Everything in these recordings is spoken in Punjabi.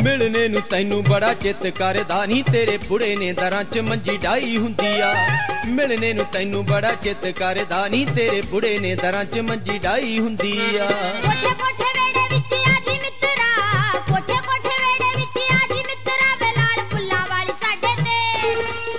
ਮਿਲਣੇ ਨੂੰ ਤੈਨੂੰ ਬੜਾ ਚਿੱਤ ਕਰਦਾ ਨੀ ਤੇਰੇ ਬੁੜੇ ਨੇ ਦਰਾਂ 'ਚ ਮੰਜੀ ਡਾਈ ਹੁੰਦੀ ਆ ਮਿਲਣੇ ਨੂੰ ਤੈਨੂੰ ਬੜਾ ਚਿੱਤ ਕਰਦਾ ਨੀ ਤੇਰੇ ਬੁੜੇ ਨੇ ਦਰਾਂ 'ਚ ਮੰਜੀ ਡਾਈ ਹੁੰਦੀ ਆ ਕੋਠੇ ਕੋਠੇ ਵੇੜੇ ਵਿੱਚ ਆਜੀ ਮਿੱਤਰਾ ਕੋਠੇ ਕੋਠੇ ਵੇੜੇ ਵਿੱਚ ਆਜੀ ਮਿੱਤਰਾ ਵੇ ਲਾਲ ਫੁੱਲਾਂ ਵਾਲੀ ਸਾਡੇ ਤੇ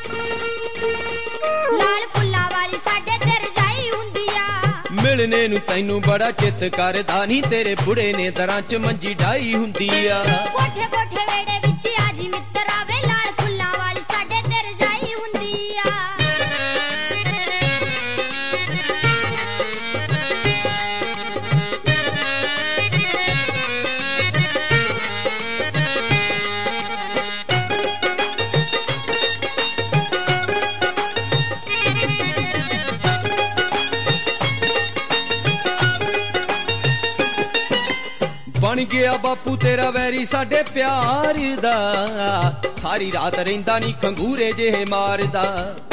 ਲਾਲ ਫੁੱਲਾਂ ਵਾਲੀ ਸਾਡੇ ਤੇ ਰਜਾਈ ਹੁੰਦੀ ਆ ਮਿਲਣੇ ਨੂੰ ਤੈਨੂੰ ਬੜਾ ਚਿੱਤ ਕਰਦਾ ਨੀ ਤੇਰੇ ਬੁੜੇ ਨੇ ਦਰਾਂ 'ਚ ਮੰਜੀ ਡਾਈ ਹੁੰਦੀ ਆ ਕੋਠੇ ਕੋਠੇ ਵੇੜੇ ਵਿੱਚ ਆਜੀ ਮਿੱਤਰਾ ਵੇ ਲਾਲ ਫੁੱਲਾਂ ਵਾਲੀ ਸਾਡੇ ਤੇ ਰਜਾਈ ਹੁੰਦੀ ਆ ਬਣ ਗਿਆ ਬਾਪੂ ਤੇਰਾ ਵੈਰੀ ਸਾਡੇ ਪਿਆਰ ਦਾ ਸਾਰੀ ਰਾਤ ਰਹਿੰਦਾ ਨੀ ਖੰਗੂਰੇ ਜਿਹੇ ਮਾਰਦਾ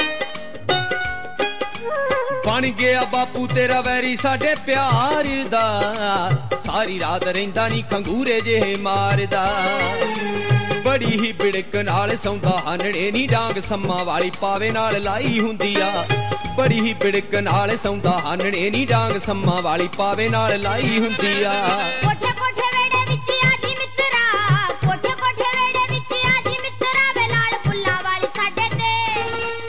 ਬਣ ਗਿਆ ਬਾਪੂ ਤੇਰਾ ਵੈਰੀ ਸਾਡੇ ਪਿਆਰ ਦਾ ਸਾਰੀ ਰਾਤ ਰਹਿੰਦਾ ਨੀ ਖੰਗੂਰੇ ਜਿਹੇ ਮਾਰਦਾ ਬੜੀ ਹੀ ਬਿੜਕ ਨਾਲ ਸੌਂਦਾ ਹਾਨੜੇ ਨੀ ਡਾਂਗ ਸੰਮਾਂ ਵਾਲੀ ਪਾਵੇ ਨਾਲ ਲਾਈ ਹੁੰਦੀ ਆ ਬੜੀ ਹੀ ਬਿੜਕ ਨਾਲ ਸੌਂਦਾ ਹਾਨੜੇ ਨੀ ਡਾਂਗ ਸੰਮਾਂ ਵਾਲੀ ਪਾਵੇ ਨਾਲ ਲਾਈ ਹੁੰਦੀ ਆ ਕੋਠੇ ਕੋਠੇ ਵੇੜੇ ਵਿੱਚ ਆਜੀ ਮਿੱਤਰਾ ਕੋਠੇ ਕੋਠੇ ਵੇੜੇ ਵਿੱਚ ਆਜੀ ਮਿੱਤਰਾ ਵੇ ਲਾਲ ਫੁੱਲਾਂ ਵਾਲੀ ਸਾਡੇ ਤੇ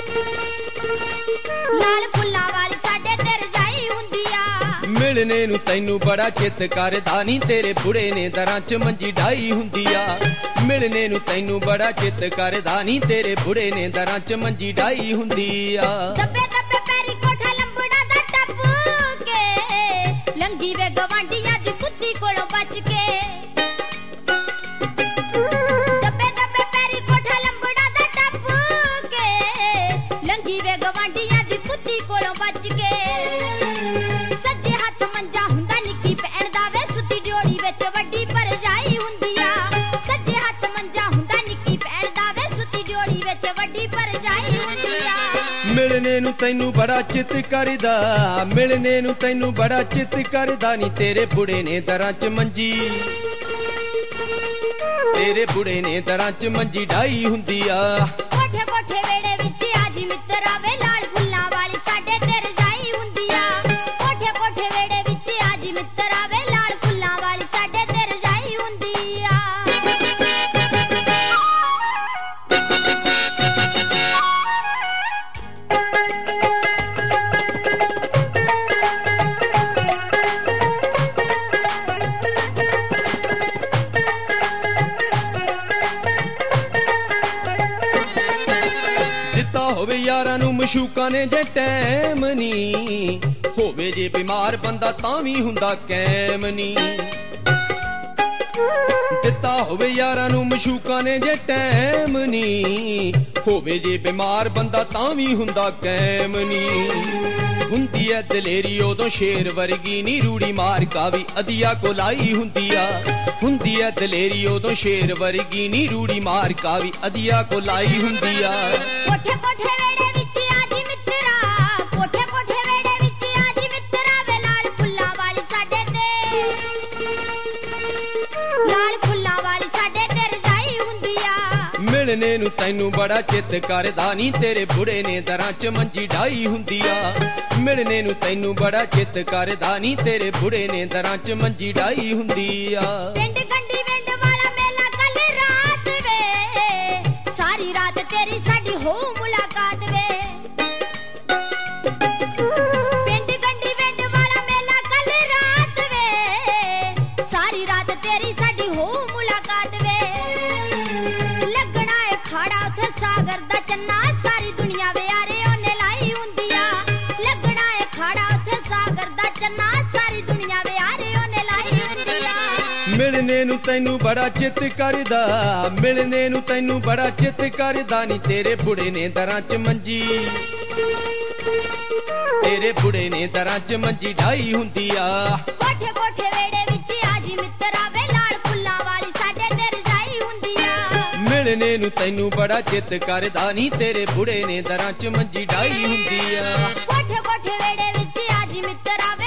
ਲਾਲ ਫੁੱਲਾਂ ਵਾਲੀ ਸਾਡੇ ਤੇ ਰਜਾਈ ਹੁੰਦੀ ਆ ਮਿਲਣੇ ਨੂੰ ਤੈਨੂੰ ਬੜਾ ਚਿੱਤ ਕਰਦਾ ਨੀ ਤੇਰੇ ਬੁੜੇ ਨੇ ਦਰਾਂ 'ਚ ਮੰਜੀ ਡਾਈ ਹੁੰਦੀ ਆ ਮਿਲਣੇ ਨੂੰ ਤੈਨੂੰ ਬੜਾ ਚਿੱਤ ਕਰਦਾ ਨੀ ਤੇਰੇ ਬੁੜੇ ਨੇ ਦਰਾਂ 'ਚ ਮੰਜੀ ਡਾਈ ਹੁੰਦੀ ਆ ਦੱਬੇ ਦੱਬੇ ਪੈਰੀ ਕੋਠਾ ਲੰਬੜਾ ਦਾ ਟੱਪ ਕੇ ਲੰਗੀ ਵੇ ਗਵਾਂਢੀਆਂ ਦੀ ਕੁੱਤੀ ਕੋਲੋਂ ਬਚ ਕੇ ਦੱਬੇ ਦੱਬੇ ਪੈਰੀ ਕੋਠਾ ਲੰਬੜਾ ਦਾ ਟੱਪ ਕੇ ਲੰਗੀ ਵੇ ਗਵਾਂਢੀਆਂ ਦੀ ਕੁੱਤੀ ਕੋਲੋਂ ਬਚ ਕੇ ਸੱਜੇ ਹੱਥ ਮੰਜਾ ਹੁੰਦਾ ਨਿੱਕੀ ਭੈਣ ਦਾ ਵੇ ਸੁੱਤੀ ਡਿਓੜੀ ਵਿੱਚ ਵੱਡੀ ਭਰਜਾਈ ਹੁੰਦੀ ਆ ਸੱਜੇ ਹੱਥ ਮੰਜਾ ਹੁੰਦਾ ਨਿੱਕੀ ਭੈਣ ਦਾ ਵੇ ਸੁੱਤੀ ਡਿਓੜੀ ਵਿੱਚ ਵੱਡੀ ਭਰਜਾਈ ਹੁੰਦੀ ਆ ਮਿਲਣੇ ਨੂੰ ਤੈਨੂੰ ਬੜਾ ਚਿੱਤ ਕਰਦਾ ਮਿਲਣੇ ਨੂੰ ਤੈਨੂੰ ਬੜਾ ਚਿੱਤ ਕਰਦਾ ਨੀ ਤੇਰੇ ਬੁੜੇ ਨੇ ਦਰਾਂ 'ਚ ਮੰਜੀ ਤੇਰੇ ਬੁੜੇ ਨੇ ਦਰਾਂ 'ਚ ਮੰਜੀ ਡਾਈ ਹੁੰਦੀ ਆ ਕੋਠੇ ਕੋਠੇ ਵੇੜੇ ਵਿੱਚ ਆਜੀ ਮਿੱਤਰਾ ਵੇ ਲਾਲ ਫੁੱਲਾਂ ਵਾਲੀ ਸਾਡੇ ਤੇ ਰਜਾਈ ਹੁੰਦੀ ਆ ਕੋਠੇ ਕੋਠੇ ਵੇੜੇ ਵਿੱਚ ਆਜੀ ਮਿੱਤਰਾ ਵੇ ਲਾਲ ਫੁੱਲਾਂ ਵਾਲੀ ਸਾਡੇ ਤੇ ਰਜਾਈ ਹੁੰਦੀ ਆ ਦਿੱਤਾ ਹੋਵੇ ਯਾਰਾਂ ਨੂੰ ਮਸ਼ੂਕਾਂ ਨੇ ਜੇ ਟੈਮ ਨੀ ਹੋਵੇ ਜੇ ਬਿਮਾਰ ਬੰਦਾ ਤਾਂ ਵੀ ਹੁੰਦਾ ਕੈਮ ਨੀ ਦਿੱਤਾ ਹੋਵੇ ਯਾਰਾਂ ਨੂੰ ਮਸ਼ੂਕਾਂ ਨੇ ਜੇ ਟੈਮ ਨੀ ਹੋਵੇ ਜੇ ਬਿਮਾਰ ਬੰਦਾ ਤਾਂ ਵੀ ਹੁੰਦਾ ਕੈਮ ਨੀ ਹੁੰਦੀ ਐ ਦਲੇਰੀ ਉਦੋਂ ਸ਼ੇਰ ਵਰਗੀ ਨੀ ਰੂੜੀ ਮਾਰ ਕਾ ਵੀ ਅਧਿਆ ਕੋਲਾਈ ਹੁੰਦੀ ਆ ਹੁੰਦੀ ਐ ਦਲੇਰੀ ਉਦੋਂ ਸ਼ੇਰ ਵਰਗੀ ਨੀ ਰੂੜੀ ਮਾਰ ਕਾ ਵੀ ਅਧਿਆ ਕੋਲਾਈ ਹੁੰਦੀ ਆ ਕੋਠੇ ਕੋਠੇ ਵੇੜੇ ਵਿੱਚ ਆਜੀ ਮਿੱਤਰਾ ਕੋਠੇ ਕੋਠੇ ਵੇੜੇ ਵਿੱਚ ਆਜੀ ਮਿੱਤਰਾ ਵੇ ਲਾਲ ਫੁੱਲਾਂ ਵਾਲੀ ਸਾਡੇ ਤੇ ਲਾਲ ਫੁੱਲਾਂ ਵਾਲੀ ਸਾਡੇ ਤੇ ਰਜਾਈ ਹੁੰਦੀ ਆ ਮਿਲਣੇ ਨੂੰ ਤੈਨੂੰ ਬੜਾ ਚਿੱਤ ਕਰਦਾ ਨੀ ਤੇਰੇ ਬੁੜੇ ਨੇ ਦਰਾਂ 'ਚ ਮੰਜੀ ਡਾਈ ਹੁੰਦੀ ਆ ਮਿਲਣੇ ਨੂੰ ਤੈਨੂੰ ਬੜਾ ਚਿੱਤ ਕਰਦਾ ਨੀ ਤੇਰੇ ਬੁੜੇ ਨੇ ਦਰਾਂ 'ਚ ਮੰਜੀ ਡਾਈ ਹੁੰਦੀ ਆ ਪਿੰਡ ਗੰਡੀ ਵਿੰਡ ਵਾਲਾ ਮੇਲਾ ਕੱਲ ਰਾਤ ਵੇ ਸਾਰੀ ਰਾਤ ਤੇਰੀ ਸਾਡੀ ਹੋ ਮੁਲਾਕਾਤ ਵੇ ਪਿੰਡ ਗੰਡੀ ਵਿੰਡ ਵਾਲਾ ਮੇਲਾ ਕੱਲ ਰਾਤ ਵੇ ਸਾਰੀ ਰਾਤ ਤੇਰੀ ਸਾਡੀ ਹੋ ਮੁਲਾਕਾਤ ਵੇ ਲੱਗਣਾ ਏ ਖਾੜਾ ਉੱਥੇ ਸਾਗਰ ਦਾ ਚੰਨਾ ਸਾਰੀ ਦੁਨੀਆ ਵੇ ਯਾਰੇ ਉਹਨੇ ਲਾਈ ਹੁੰਦੀ ਆ ਲੱਗਣਾ ਏ ਖਾੜਾ ਉੱਥੇ ਸਾਗਰ ਦਾ ਚੰਨਾ ਸਾਰੀ ਦੁਨੀਆ ਵੇ ਯਾਰੇ ਉਹਨੇ ਲਾਈ ਹੁੰਦੀ ਆ ਮਿਲਣੇ ਨੂੰ ਤੈਨੂੰ ਬੜਾ ਚਿੱਤ ਕਰਦਾ ਮਿਲਣੇ ਨੂੰ ਤੈਨੂੰ ਬੜਾ ਚਿੱਤ ਕਰਦਾ ਨੀ ਤੇਰੇ ਬੁੜੇ ਨੇ ਦਰਾਂ 'ਚ ਮੰਜੀ ਤੇਰੇ ਬੁੜੇ ਨੇ ਦਰਾਂ 'ਚ ਮੰਜੀ ਡਾਈ ਹੁੰਦੀ ਆ ਕੋਠੇ ਕੋਠੇ ਵੇੜੇ ਵਿੱਚ ਆਜੀ ਮਿੱਤਰਾ ਵੇ ਲਾਲ ਫੁੱਲਾਂ ਵਾਲੀ ਸਾਡੇ ਤੇ ਰਜਾਈ ਹੁੰਦੀ ਆ ਮਿਲਣੇ ਨੂੰ ਤੈਨੂੰ ਬੜਾ ਚਿੱਤ ਕਰਦਾ ਨੀ ਤੇਰੇ ਬੁੜੇ ਨੇ ਦਰਾਂ 'ਚ ਮੰਜੀ ਡਾਈ ਹੁੰਦੀ ਆ ਕੋਠੇ ਕੋਠੇ ਵੇੜੇ ਵਿੱਚ ਆਜੀ ਮਿੱਤਰਾ